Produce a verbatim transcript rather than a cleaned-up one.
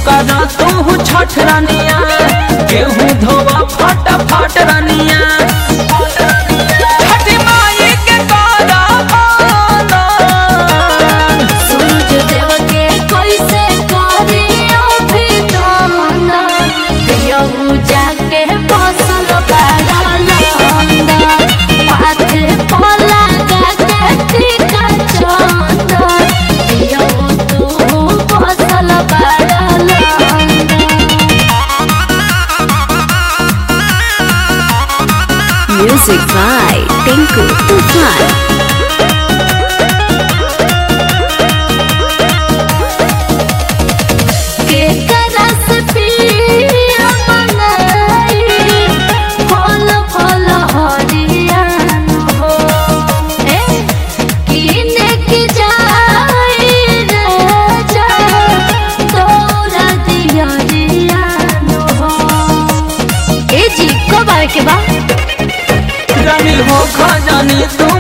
करा तू छठ रानिया, गेहूं धोवा फटाफट रानिया। छठ माई के करा सूरज देव के कैसे करियो भी तमन्ना, पियऊ जाके फसल बाड़ा लंदा, माथे पर लगा के टीका चंदन, पियऊ तू फसल बाड़ा लंदा। Music by Tinku Tufan. फल फल हरियान हो किने की जाई राजा तोरा दियरियान हो। ए जी कब आवे के बा? रानी हो खजानी तू